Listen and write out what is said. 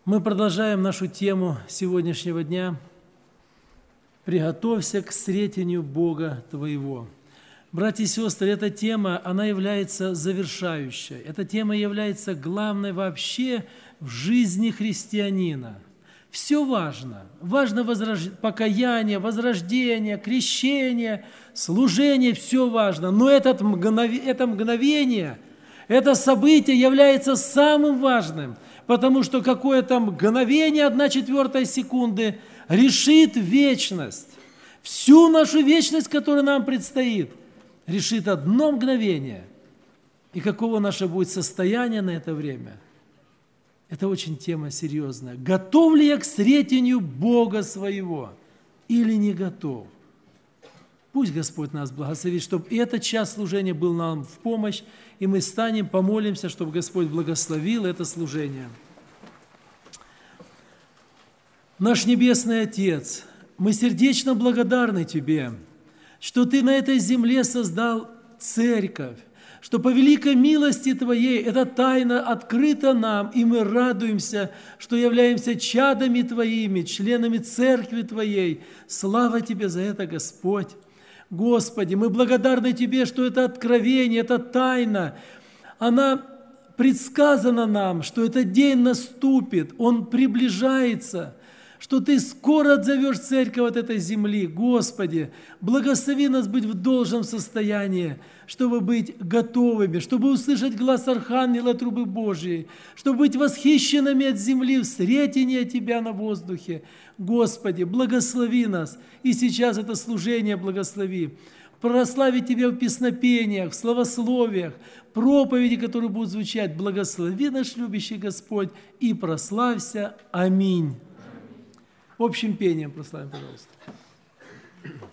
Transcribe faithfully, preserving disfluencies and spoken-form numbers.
Мы продолжаем нашу тему сегодняшнего дня «Приготовься к встретению Бога твоего». Братья и сестры, эта тема, она является завершающей. Эта тема является главной вообще в жизни христианина. Все важно. Важно возрож... покаяние, возрождение, крещение, служение, все важно. Но этот мгнов... это мгновение, это событие является самым важным, потому что какое-то мгновение, одна четвертая секунды, решит вечность. Всю нашу вечность, которая нам предстоит, решит одно мгновение. И каково наше будет состояние на это время? Это очень тема серьезная. Готов ли я к встретению Бога своего или не готов? Пусть Господь нас благословит, чтобы и этот час служения был нам в помощь, и мы станем, помолимся, чтобы Господь благословил это служение. Наш Небесный Отец, мы сердечно благодарны Тебе, что Ты на этой земле создал церковь, что по великой милости Твоей эта тайна открыта нам, и мы радуемся, что являемся чадами Твоими, членами церкви Твоей. Слава Тебе за это, Господь! Господи, мы благодарны Тебе, что это откровение, это тайна, она предсказана нам, что этот день наступит, он приближается, что Ты скоро отзовешь церковь от этой земли. Господи, благослови нас быть в должном состоянии, чтобы быть готовыми, чтобы услышать глас Архангела трубы Божьей, чтобы быть восхищенными от земли в встретении Тебя на воздухе. Господи, благослови нас, и сейчас это служение благослови. Прославить Тебя в песнопениях, в славословиях, проповеди, которые будут звучать. Благослови наш любящий Господь и прославься. Аминь. Общим пением прославим, пожалуйста.